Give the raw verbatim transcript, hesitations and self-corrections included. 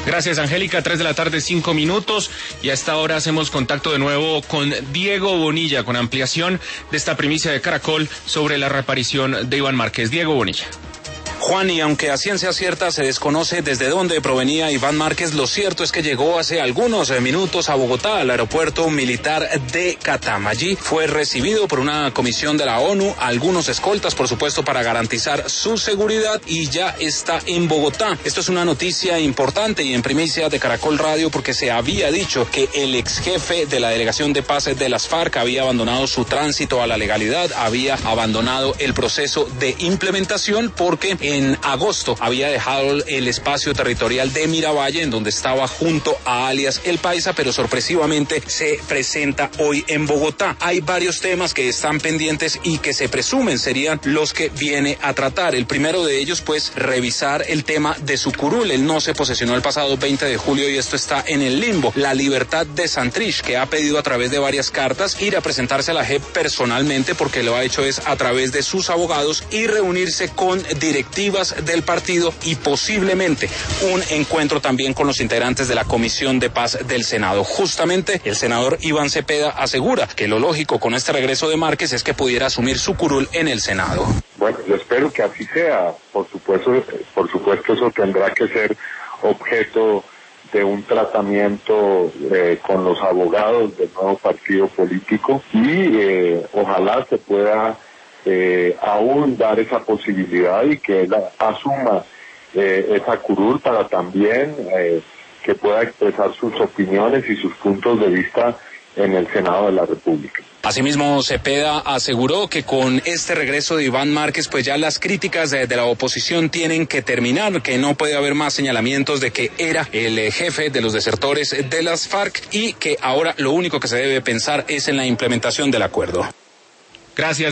Gracias, Angélica. Tres de la tarde, cinco minutos. Y a esta hora hacemos contacto de nuevo con Diego Bonilla, con ampliación de esta primicia de Caracol sobre la reaparición de Iván Márquez. Diego Bonilla. Juan, y aunque a ciencia cierta se desconoce desde dónde provenía Iván Márquez, lo cierto es que llegó hace algunos minutos a Bogotá, al aeropuerto militar de Catam. Allí fue recibido por una comisión de la ONU, algunos escoltas, por supuesto, para garantizar su seguridad, y ya está en Bogotá. Esto es una noticia importante y en primicia de Caracol Radio, porque se había dicho que el ex jefe de la Delegación de Paz de las FARC había abandonado su tránsito a la legalidad, había abandonado el proceso de implementación, porque en agosto había dejado el espacio territorial de Miravalle, en donde estaba junto a alias El Paisa, pero sorpresivamente se presenta hoy en Bogotá. Hay varios temas que están pendientes y que se presumen serían los que viene a tratar. El primero de ellos, pues, revisar el tema de su curul. Él no se posesionó el pasado veinte de julio y esto está en el limbo. La libertad de Santrich, que ha pedido a través de varias cartas ir a presentarse a la J E P personalmente, porque lo ha hecho es a través de sus abogados, y reunirse con directivos del partido y posiblemente un encuentro también con los integrantes de la Comisión de Paz del Senado. Justamente el senador Iván Cepeda asegura que lo lógico con este regreso de Márquez es que pudiera asumir su curul en el Senado. Bueno, yo espero que así sea. Por supuesto, por supuesto eso tendrá que ser objeto de un tratamiento eh, con los abogados del nuevo partido político y eh, ojalá se pueda Eh, aún dar esa posibilidad y que él asuma eh, esa curul para también eh, que pueda expresar sus opiniones y sus puntos de vista en el Senado de la República. Asimismo, Cepeda aseguró que con este regreso de Iván Márquez, pues ya las críticas de, de la oposición tienen que terminar, que no puede haber más señalamientos de que era el eh, jefe de los desertores de las FARC y que ahora lo único que se debe pensar es en la implementación del acuerdo. Gracias.